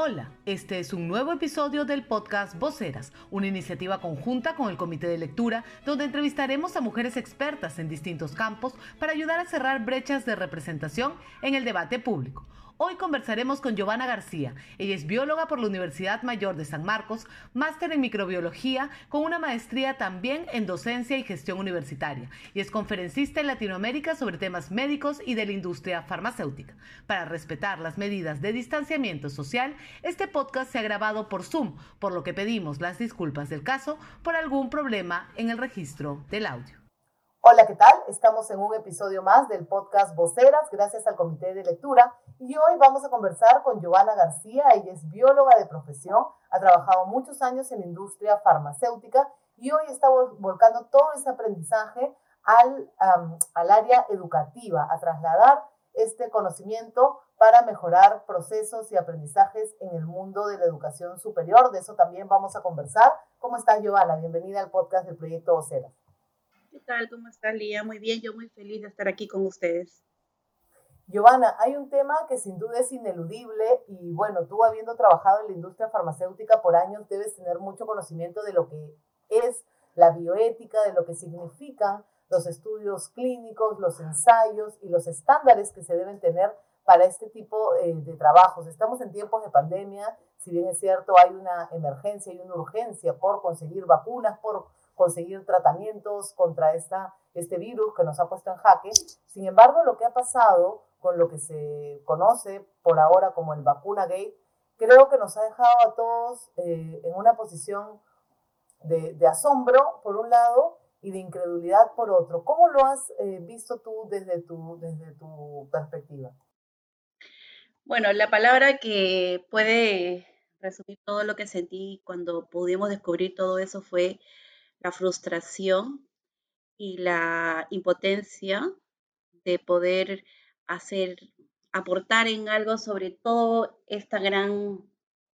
Hola, este es un nuevo episodio del podcast Voceras, una iniciativa conjunta con el Comité de Lectura, donde entrevistaremos a mujeres expertas en distintos campos para ayudar a cerrar brechas de representación en el debate público. Hoy conversaremos con Giovanna García. Ella es bióloga por la Universidad Mayor de San Marcos, máster en microbiología, con una maestría también en docencia y gestión universitaria, y es conferencista en Latinoamérica sobre temas médicos y de la industria farmacéutica. Para respetar las medidas de distanciamiento social, este podcast se ha grabado por Zoom, por lo que pedimos las disculpas del caso por algún problema en el registro del audio. Hola, ¿qué tal? Estamos en un episodio más del podcast Voceras, gracias al Comité de Lectura, y hoy vamos a conversar con Giovanna García. Ella es bióloga de profesión, ha trabajado muchos años en la industria farmacéutica y hoy está volcando todo ese aprendizaje al área educativa, a trasladar este conocimiento para mejorar procesos y aprendizajes en el mundo de la educación superior. De eso también vamos a conversar. ¿Cómo estás, Giovanna? Bienvenida al podcast del Proyecto Voceras. ¿Qué tal? ¿Cómo estás, Lía? Muy bien, yo muy feliz de estar aquí con ustedes. Giovanna, hay un tema que sin duda es ineludible y bueno, tú habiendo trabajado en la industria farmacéutica por años debes tener mucho conocimiento de lo que es la bioética, de lo que significan los estudios clínicos, los ensayos y los estándares que se deben tener para este tipo de trabajos. Estamos en tiempos de pandemia, si bien es cierto hay una emergencia y una urgencia por conseguir vacunas, por conseguir tratamientos contra este virus que nos ha puesto en jaque. Sin embargo, lo que ha pasado con lo que se conoce por ahora como el vacuna-gate, creo que nos ha dejado a todos en una posición de asombro, por un lado, y de incredulidad, por otro. ¿Cómo lo has visto tú desde tu perspectiva? Bueno, la palabra que puede resumir todo lo que sentí cuando pudimos descubrir todo eso fue la frustración y la impotencia de poder hacer, aportar en algo sobre todo esta gran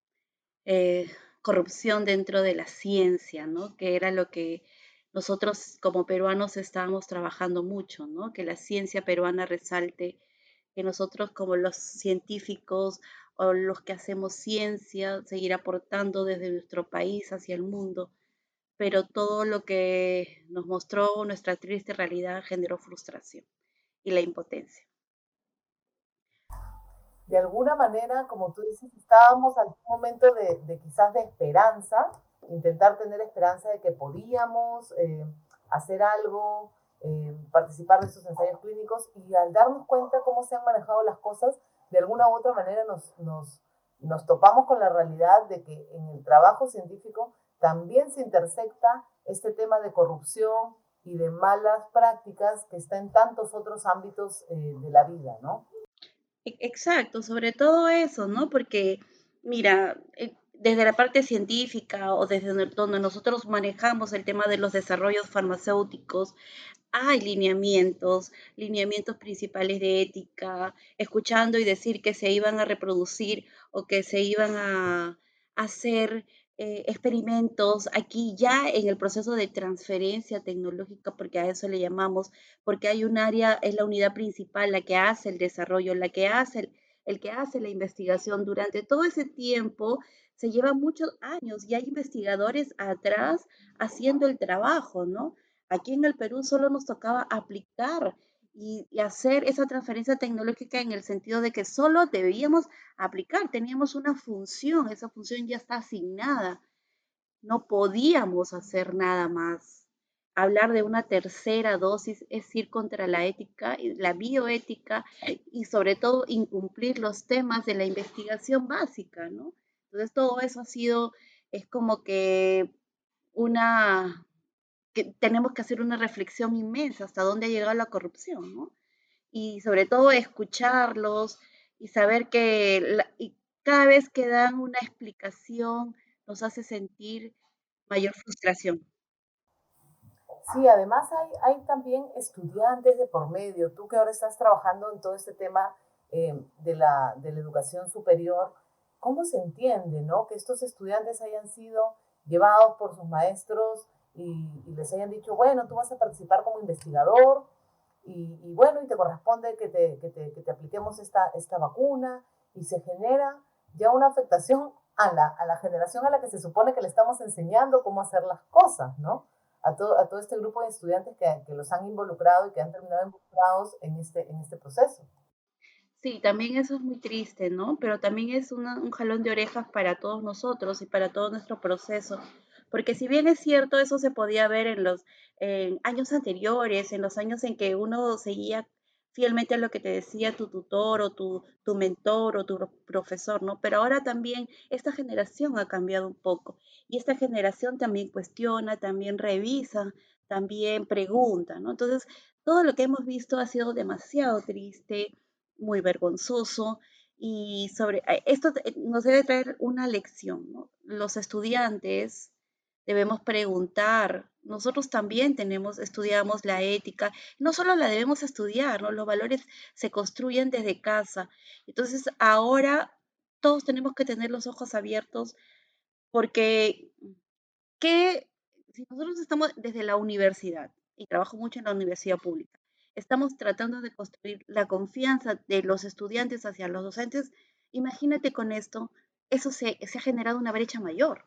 eh, corrupción dentro de la ciencia, ¿no? Que era lo que nosotros como peruanos estábamos trabajando mucho, ¿no? Que la ciencia peruana resalte, que nosotros como los científicos o los que hacemos ciencia, seguir aportando desde nuestro país hacia el mundo, pero todo lo que nos mostró nuestra triste realidad generó frustración y la impotencia. De alguna manera, como tú dices, estábamos en un momento de quizás de esperanza, intentar tener esperanza de que podíamos hacer algo, participar de estos ensayos clínicos, y al darnos cuenta cómo se han manejado las cosas, de alguna u otra manera nos topamos con la realidad de que en el trabajo científico también se intersecta este tema de corrupción y de malas prácticas que está en tantos otros ámbitos de la vida, ¿no? Exacto, sobre todo eso, ¿no? Porque, mira, desde la parte científica o desde donde nosotros manejamos el tema de los desarrollos farmacéuticos, hay lineamientos principales de ética, escuchando y decir que se iban a reproducir o que se iban a hacer experimentos aquí ya en el proceso de transferencia tecnológica, porque a eso le llamamos, porque hay un área, es la unidad principal, la que hace el desarrollo, la que hace el que hace la investigación. Durante todo ese tiempo se lleva muchos años y hay investigadores atrás haciendo el trabajo, ¿no? Aquí en el Perú solo nos tocaba aplicar y hacer esa transferencia tecnológica en el sentido de que solo debíamos aplicar, teníamos una función, esa función ya está asignada, no podíamos hacer nada más. Hablar de una tercera dosis es ir contra la ética, la bioética y sobre todo incumplir los temas de la investigación básica, ¿no? Entonces todo eso ha sido, es como que una que tenemos que hacer una reflexión inmensa hasta dónde ha llegado la corrupción, ¿no? Y sobre todo escucharlos y saber que y cada vez que dan una explicación nos hace sentir mayor frustración. Sí, además hay también estudiantes de por medio. Tú que ahora estás trabajando en todo este tema de la educación superior, ¿cómo se entiende, no? Que estos estudiantes hayan sido llevados por sus maestros y les hayan dicho, bueno, tú vas a participar como investigador y bueno, y te corresponde que te apliquemos esta vacuna, y se genera ya una afectación a la generación a la que se supone que le estamos enseñando cómo hacer las cosas, ¿no? A todo este grupo de estudiantes que los han involucrado y que han terminado involucrados en este proceso. Sí, también eso es muy triste, ¿no? Pero también es un jalón de orejas para todos nosotros y para todo nuestro proceso. Porque si bien es cierto, eso se podía ver en los en años anteriores, en los años en que uno seguía fielmente a lo que te decía tu tutor o tu mentor o tu profesor, ¿no? Pero ahora también esta generación ha cambiado un poco y esta generación también cuestiona, también revisa, también pregunta, ¿no? Entonces, todo lo que hemos visto ha sido demasiado triste, muy vergonzoso y sobre esto nos debe traer una lección, ¿no? Los estudiantes debemos preguntar, nosotros también estudiamos la ética, no solo la debemos estudiar, ¿no? Los valores se construyen desde casa. Entonces, ahora todos tenemos que tener los ojos abiertos porque que si nosotros estamos desde la universidad, y trabajo mucho en la universidad pública, estamos tratando de construir la confianza de los estudiantes hacia los docentes, imagínate con esto, se ha generado una brecha mayor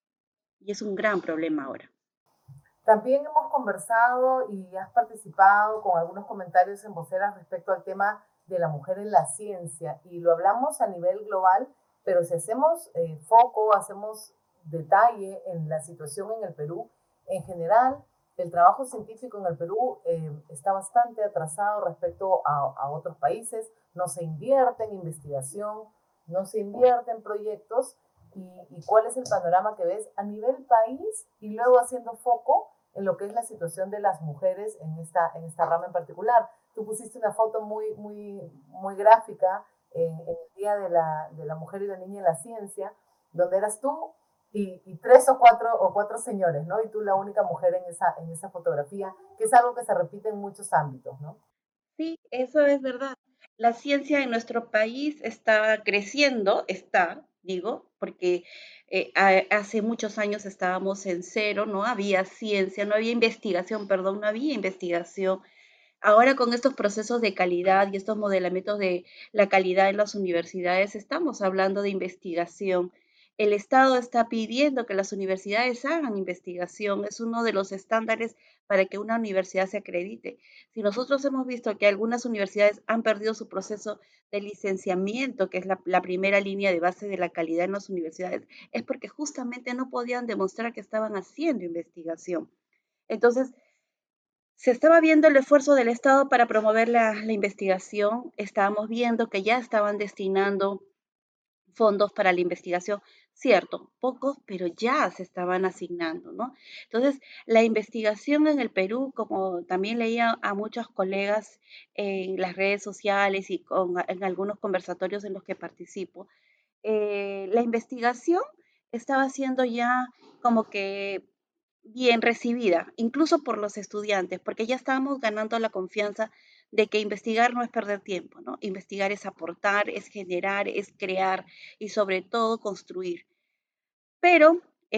y es un gran problema ahora. También hemos conversado y has participado con algunos comentarios en Voceras respecto al tema de la mujer en la ciencia y lo hablamos a nivel global, pero si hacemos foco, hacemos detalle en la situación en el Perú, en general el trabajo científico en el Perú está bastante atrasado respecto a otros países, no se invierte en investigación, no se invierte en proyectos y cuál es el panorama que ves a nivel país y luego haciendo foco en lo que es la situación de las mujeres en esta rama en particular. Tú pusiste una foto muy gráfica en el Día de la Mujer y la Niña en la Ciencia, donde eras tú y tres o cuatro señores, ¿no? Y tú la única mujer en esa fotografía, que es algo que se repite en muchos ámbitos, ¿no? Sí, eso es verdad. La ciencia en nuestro país está creciendo, digo, porque hace muchos años estábamos en cero, no había ciencia, no había investigación, perdón, no había investigación. Ahora con estos procesos de calidad y estos modelamientos de la calidad en las universidades, estamos hablando de investigación. El Estado está pidiendo que las universidades hagan investigación, es uno de los estándares para que una universidad se acredite. Si nosotros hemos visto que algunas universidades han perdido su proceso de licenciamiento, que es la primera línea de base de la calidad en las universidades, es porque justamente no podían demostrar que estaban haciendo investigación. Entonces, se estaba viendo el esfuerzo del Estado para promover la investigación, estábamos viendo que ya estaban destinando fondos para la investigación, cierto, pocos, pero ya se estaban asignando, ¿no? Entonces, la investigación en el Perú, como también leía a muchos colegas en las redes sociales y en algunos conversatorios en los que participo, la investigación estaba siendo ya como que bien recibida, incluso por los estudiantes, porque ya estábamos ganando la confianza de que investigar no es perder tiempo, ¿no? Investigar es aportar, es generar, es crear y sobre todo construir. Pero,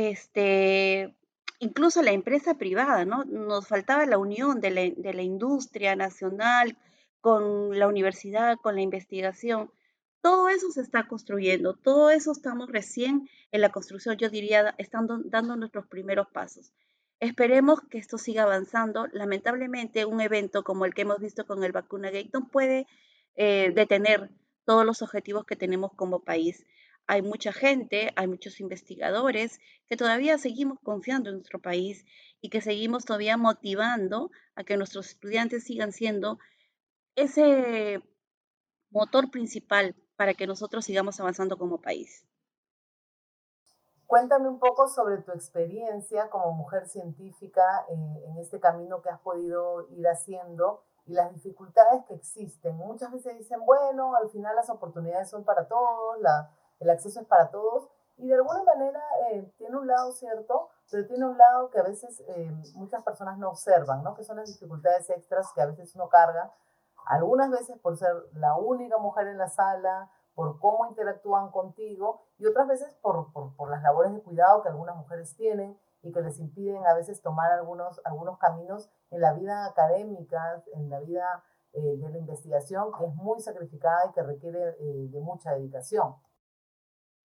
incluso la empresa privada, ¿no? Nos faltaba la unión de la industria nacional con la universidad, con la investigación. Todo eso se está construyendo, todo eso estamos recién en la construcción, yo diría, estando dando nuestros primeros pasos. Esperemos que esto siga avanzando. Lamentablemente, un evento como el que hemos visto con el Vacuna Gate no puede detener todos los objetivos que tenemos como país. Hay mucha gente, hay muchos investigadores que todavía seguimos confiando en nuestro país y que seguimos todavía motivando a que nuestros estudiantes sigan siendo ese motor principal para que nosotros sigamos avanzando como país. Cuéntame un poco sobre tu experiencia como mujer científica en este camino que has podido ir haciendo y las dificultades que existen. Muchas veces dicen, bueno, al final las oportunidades son para todos, el acceso es para todos, y de alguna manera tiene un lado cierto, pero tiene un lado que a veces muchas personas no observan, ¿no? Que son las dificultades extras que a veces uno carga, algunas veces por ser la única mujer en la sala, por cómo interactúan contigo y otras veces por las labores de cuidado que algunas mujeres tienen y que les impiden a veces tomar algunos caminos en la vida académica, en la vida de la investigación, que es muy sacrificada y que requiere de mucha dedicación.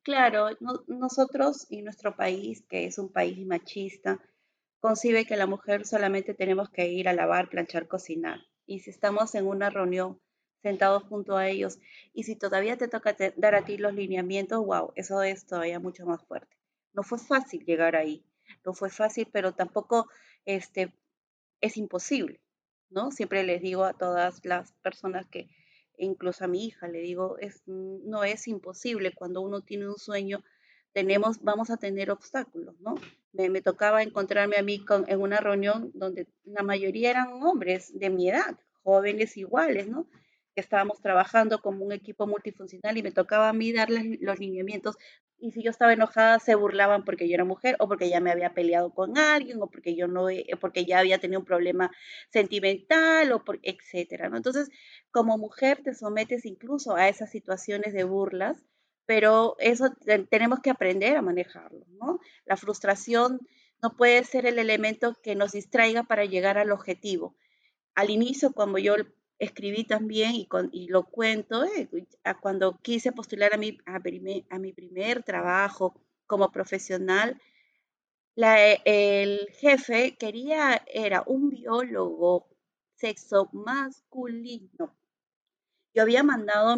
Claro, nosotros y nuestro país, que es un país machista, concibe que la mujer solamente tenemos que ir a lavar, planchar, cocinar. Y si estamos en una reunión sentados junto a ellos y si todavía te toca dar a ti los lineamientos, wow, eso es todavía mucho más fuerte. No fue fácil llegar ahí, no fue fácil, pero tampoco este, es imposible, ¿no? Siempre les digo a todas las personas que, incluso a mi hija, le digo, no es imposible. Cuando uno tiene un sueño, vamos a tener obstáculos, ¿no? Me tocaba encontrarme a mí en una reunión donde la mayoría eran hombres de mi edad, jóvenes iguales, ¿no? Que estábamos trabajando como un equipo multifuncional y me tocaba a mí darles los lineamientos y si yo estaba enojada se burlaban porque yo era mujer o porque ya me había peleado con alguien o porque yo no, porque ya había tenido un problema sentimental o por, etcétera, ¿no? Entonces, como mujer te sometes incluso a esas situaciones de burlas, pero eso tenemos que aprender a manejarlo, ¿no? La frustración no puede ser el elemento que nos distraiga para llegar al objetivo. Al inicio, cuando yo escribí también y lo cuento, cuando quise postular a mi primer trabajo como profesional, el jefe era un biólogo sexo masculino. Yo había mandado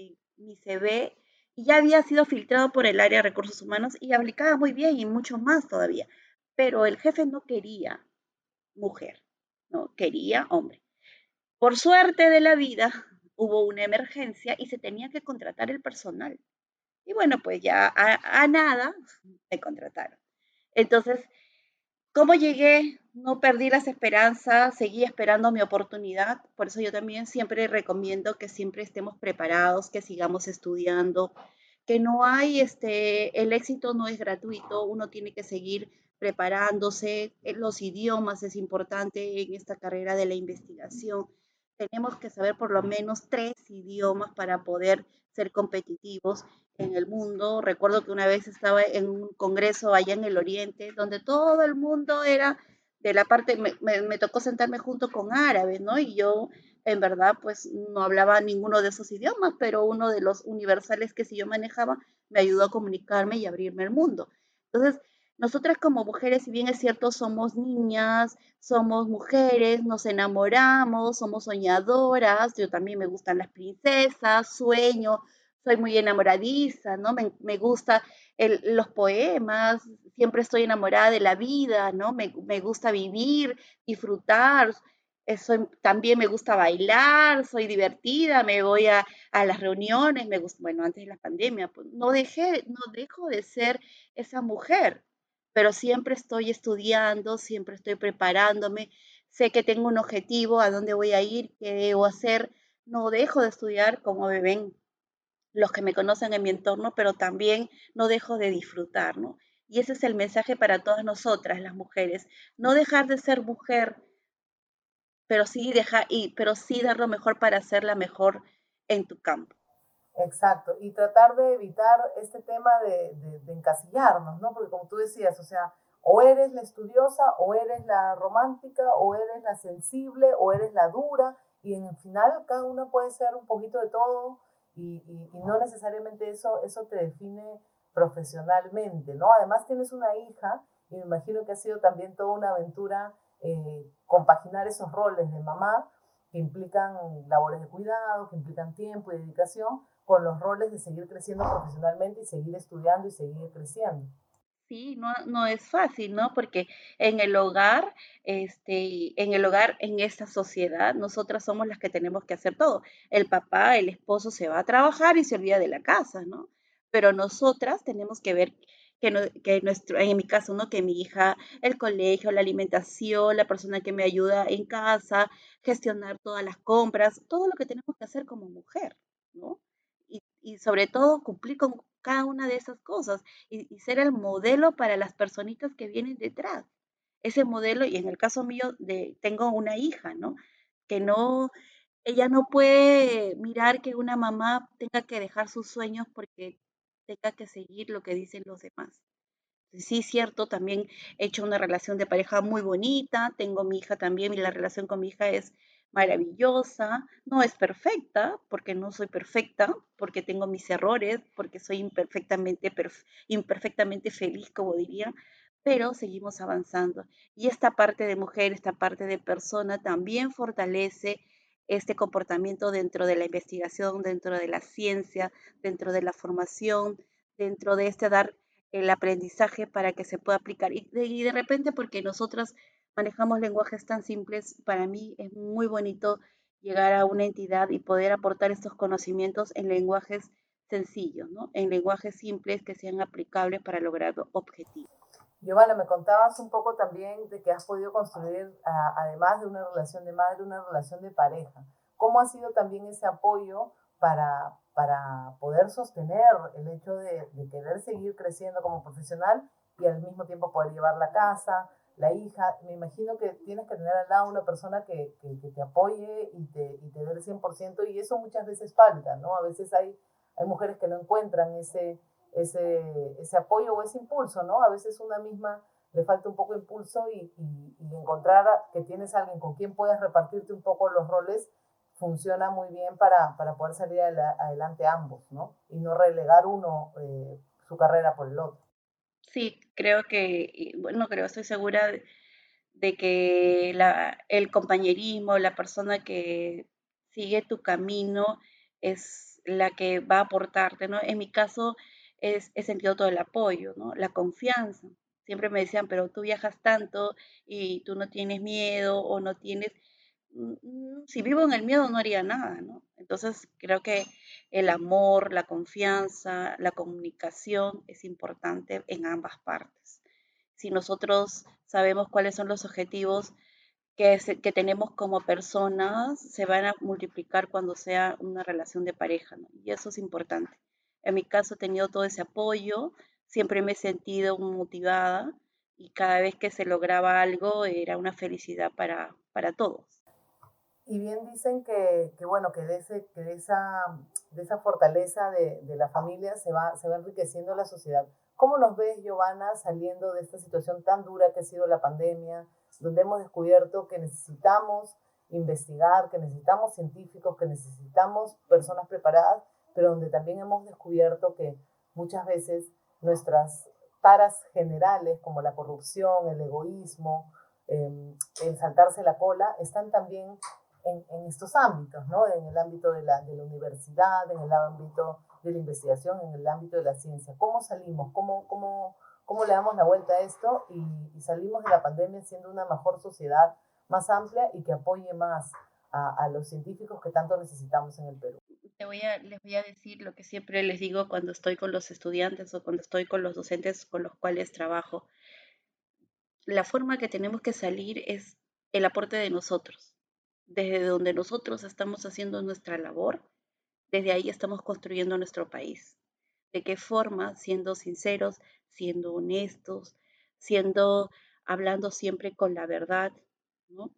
mi CV y ya había sido filtrado por el área de recursos humanos y aplicaba muy bien y mucho más todavía. Pero el jefe no quería mujer, no quería hombre. Por suerte de la vida, hubo una emergencia y se tenía que contratar el personal. Y bueno, pues ya a nada me contrataron. Entonces, ¿cómo llegué? No perdí las esperanzas, seguí esperando mi oportunidad. Por eso yo también siempre recomiendo que siempre estemos preparados, que sigamos estudiando, que no hay, el éxito no es gratuito, uno tiene que seguir preparándose. Los idiomas es importante en esta carrera de la investigación. Tenemos que saber por lo menos 3 idiomas para poder ser competitivos en el mundo. Recuerdo que una vez estaba en un congreso allá en el Oriente, donde todo el mundo era de la parte, me tocó sentarme junto con árabes, ¿no? Y yo, en verdad, pues no hablaba ninguno de esos idiomas, pero uno de los universales que sí yo manejaba me ayudó a comunicarme y abrirme el mundo. Entonces, nosotras como mujeres, si bien es cierto, somos niñas, somos mujeres, nos enamoramos, somos soñadoras, yo también me gustan las princesas, sueño, soy muy enamoradiza, ¿no? Me gusta los poemas, siempre estoy enamorada de la vida, ¿no? Me gusta vivir, disfrutar, también me gusta bailar, soy divertida, me voy a las reuniones, me gusta, bueno, antes de la pandemia, pues no dejo de ser esa mujer, pero siempre estoy estudiando, siempre estoy preparándome, sé que tengo un objetivo, a dónde voy a ir, qué debo hacer, no dejo de estudiar como me ven los que me conocen en mi entorno, pero también no dejo de disfrutar, ¿no? Y ese es el mensaje para todas nosotras, las mujeres, no dejar de ser mujer, pero sí dar lo mejor para ser la mejor en tu campo. Exacto, y tratar de evitar este tema de encasillarnos, ¿no? Porque como tú decías, o sea, o eres la estudiosa, o eres la romántica, o eres la sensible, o eres la dura, y en el final cada una puede ser un poquito de todo, y no necesariamente eso te define profesionalmente, ¿no? Además tienes una hija, y me imagino que ha sido también toda una aventura compaginar esos roles de mamá, que implican labores de cuidado, que implican tiempo y dedicación, con los roles de seguir creciendo profesionalmente y seguir estudiando y seguir creciendo. Sí, no es fácil, ¿no? Porque en el hogar, en esta sociedad, nosotras somos las que tenemos que hacer todo. El papá, el esposo se va a trabajar y se olvida de la casa, ¿no? Pero nosotras tenemos que ver en mi caso, ¿no? Que mi hija, el colegio, la alimentación, la persona que me ayuda en casa, gestionar todas las compras, todo lo que tenemos que hacer como mujer, ¿no? Y sobre todo cumplir con cada una de esas cosas y ser el modelo para las personitas que vienen detrás. Ese modelo, y en el caso mío, tengo una hija, ¿no? Que no, ella no puede mirar que una mamá tenga que dejar sus sueños porque tenga que seguir lo que dicen los demás. Sí, cierto, también he hecho una relación de pareja muy bonita, tengo mi hija también y la relación con mi hija es maravillosa, no es perfecta, porque no soy perfecta, porque tengo mis errores, porque soy imperfectamente feliz, como diría, pero seguimos avanzando. Y esta parte de mujer, esta parte de persona también fortalece este comportamiento dentro de la investigación, dentro de la ciencia, dentro de la formación, dentro de este dar el aprendizaje para que se pueda aplicar. Y de repente, porque nosotras manejamos lenguajes tan simples, para mí es muy bonito llegar a una entidad y poder aportar estos conocimientos en lenguajes sencillos, ¿no? En lenguajes simples que sean aplicables para lograr objetivos. Giovanna, me contabas un poco también de que has podido construir, además de una relación de madre, una relación de pareja. ¿Cómo ha sido también ese apoyo para poder sostener el hecho de querer seguir creciendo como profesional y al mismo tiempo poder llevar la casa, la hija? Me imagino que tienes que tener al lado una persona que te apoye y te dé el 100% y eso muchas veces falta, ¿no? A veces hay mujeres que no encuentran ese apoyo o ese impulso, ¿no? A veces una misma le falta un poco de impulso y encontrar que tienes a alguien con quien puedas repartirte un poco los roles funciona muy bien para poder salir adelante ambos, ¿no? Y no relegar uno su carrera por el otro. Sí, creo que, bueno, estoy segura de que el compañerismo, la persona que sigue tu camino es la que va a aportarte, ¿no? En mi caso he sentido todo el apoyo, ¿no? La confianza. Siempre me decían, pero tú viajas tanto y tú no tienes miedo o no tienes... Si vivo en el miedo no haría nada, ¿no? Entonces creo que el amor, la confianza, la comunicación es importante en ambas partes. Si nosotros sabemos cuáles son los objetivos que tenemos como personas, se van a multiplicar cuando sea una relación de pareja, ¿no? Y eso es importante. En mi caso he tenido todo ese apoyo, siempre me he sentido motivada y cada vez que se lograba algo era una felicidad para todos. Y bien dicen que bueno, de esa fortaleza de la familia se va enriqueciendo la sociedad. ¿Cómo nos ves, Giovanna, saliendo de esta situación tan dura que ha sido la pandemia, donde hemos descubierto que necesitamos investigar, que necesitamos científicos, que necesitamos personas preparadas, pero donde también hemos descubierto que muchas veces nuestras taras generales, como la corrupción, el egoísmo, el saltarse la cola, están también en estos ámbitos, ¿no? En el ámbito de la universidad, en el ámbito de la investigación, en el ámbito de la ciencia. ¿Cómo salimos? ¿Cómo le damos la vuelta a esto y salimos de la pandemia siendo una mejor sociedad más amplia y que apoye más a los científicos que tanto necesitamos en el Perú? Les voy a decir lo que siempre les digo cuando estoy con los estudiantes o cuando estoy con los docentes con los cuales trabajo. La forma que tenemos que salir es el aporte de nosotros. Desde donde nosotros estamos haciendo nuestra labor, desde ahí estamos construyendo nuestro país. ¿De qué forma? Siendo sinceros, siendo honestos, siendo, hablando siempre con la verdad, ¿no?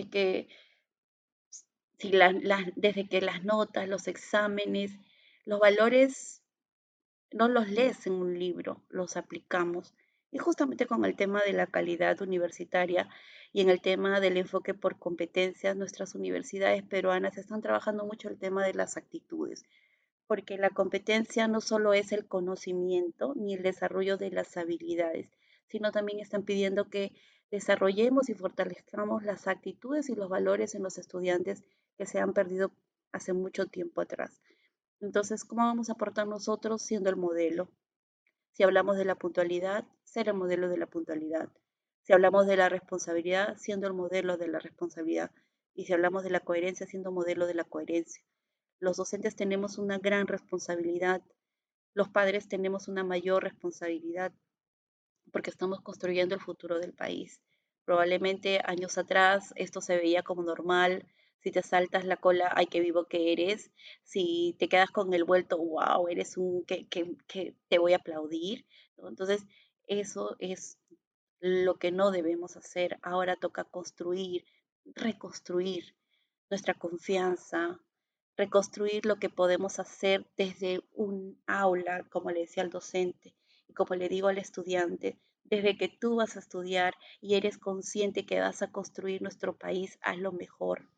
Desde que las notas, los exámenes, los valores no los lees en un libro, los aplicamos. Y justamente con el tema de la calidad universitaria y en el tema del enfoque por competencias, nuestras universidades peruanas están trabajando mucho el tema de las actitudes, porque la competencia no solo es el conocimiento ni el desarrollo de las habilidades, sino también están pidiendo que desarrollemos y fortalezcamos las actitudes y los valores en los estudiantes que se han perdido hace mucho tiempo atrás. Entonces, ¿cómo vamos a aportar nosotros siendo el modelo? Si hablamos de la puntualidad, ser el modelo de la puntualidad. Si hablamos de la responsabilidad, siendo el modelo de la responsabilidad. Y si hablamos de la coherencia, siendo modelo de la coherencia. Los docentes tenemos una gran responsabilidad. Los padres tenemos una mayor responsabilidad porque estamos construyendo el futuro del país. Probablemente años atrás esto se veía como normal. Si te saltas la cola, ay, qué vivo que eres. Si te quedas con el vuelto, wow, eres un que te voy a aplaudir, ¿no? Entonces, eso es lo que no debemos hacer. Ahora toca construir, reconstruir nuestra confianza, reconstruir lo que podemos hacer desde un aula, como le decía al docente y como le digo al estudiante, desde que tú vas a estudiar y eres consciente que vas a construir nuestro país, haz lo mejor.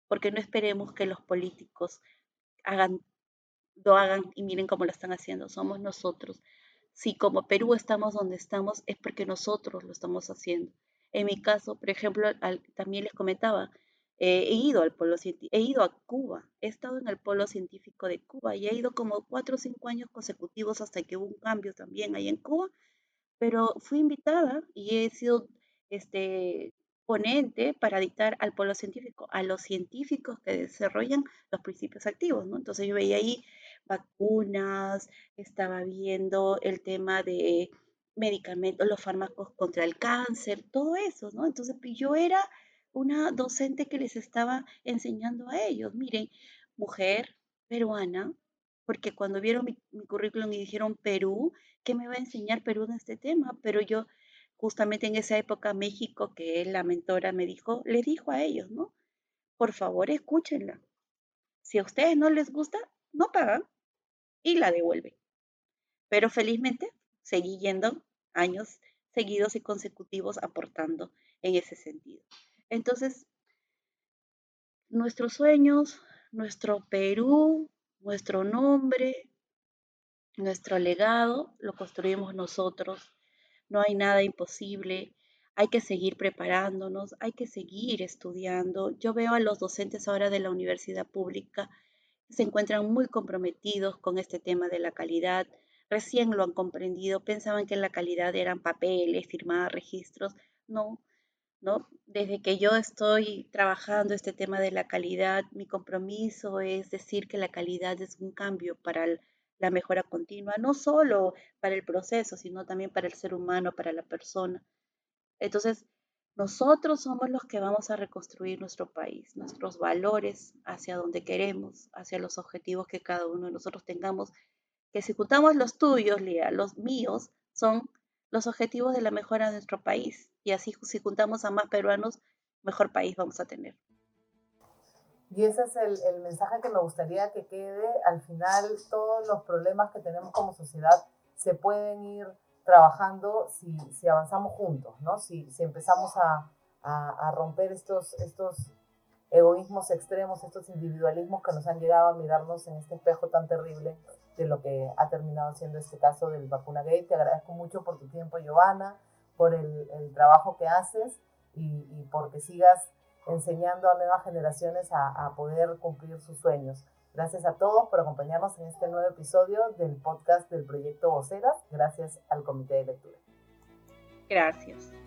porque no esperemos que los políticos hagan, lo hagan y miren cómo lo están haciendo, somos nosotros. Si como Perú estamos donde estamos, es porque nosotros lo estamos haciendo. En mi caso, por ejemplo, también les comentaba, he ido al polo científico, he ido a Cuba, he estado en el polo científico de Cuba y he ido como 4 o 5 años consecutivos hasta que hubo un cambio también ahí en Cuba, pero fui invitada y he sido este, ponente para dictar al polo científico, a los científicos que desarrollan los principios activos, ¿no? Entonces yo veía ahí vacunas, estaba viendo el tema de medicamentos, los fármacos contra el cáncer, todo eso, ¿no? Entonces yo era una docente que les estaba enseñando a ellos, miren, mujer peruana, porque cuando vieron mi currículum y dijeron Perú, ¿qué me va a enseñar Perú en este tema? Pero yo, justamente en esa época, México, que es la mentora, me dijo, le dijo a ellos, ¿no? Por favor, escúchenla. Si a ustedes no les gusta, no pagan y la devuelven. Pero felizmente seguí yendo años seguidos y consecutivos aportando en ese sentido. Entonces, nuestros sueños, nuestro Perú, nuestro nombre, nuestro legado, lo construimos nosotros. No hay nada imposible, hay que seguir preparándonos, hay que seguir estudiando. Yo veo a los docentes ahora de la universidad pública que se encuentran muy comprometidos con este tema de la calidad. Recién lo han comprendido, pensaban que la calidad eran papeles, firmar registros. No, ¿no? Desde que yo estoy trabajando este tema de la calidad, mi compromiso es decir que la calidad es un cambio para la mejora continua, no solo para el proceso, sino también para el ser humano, para la persona. Entonces, nosotros somos los que vamos a reconstruir nuestro país, nuestros valores hacia donde queremos, hacia los objetivos que cada uno de nosotros tengamos, que si juntamos los tuyos, Lía, los míos, son los objetivos de la mejora de nuestro país. Y así, si juntamos a más peruanos, mejor país vamos a tener. Y ese es el mensaje que me gustaría que quede. Al final, todos los problemas que tenemos como sociedad se pueden ir trabajando si avanzamos juntos, ¿no? Si empezamos a romper estos egoísmos extremos, estos individualismos que nos han llegado a mirarnos en este espejo tan terrible de lo que ha terminado siendo este caso del Vacuna Gate. Te agradezco mucho por tu tiempo, Giovanna, por el trabajo que haces y porque sigas enseñando a nuevas generaciones a poder cumplir sus sueños. Gracias a todos por acompañarnos en este nuevo episodio del podcast del Proyecto Voceras. Gracias al Comité de Lectura. Gracias.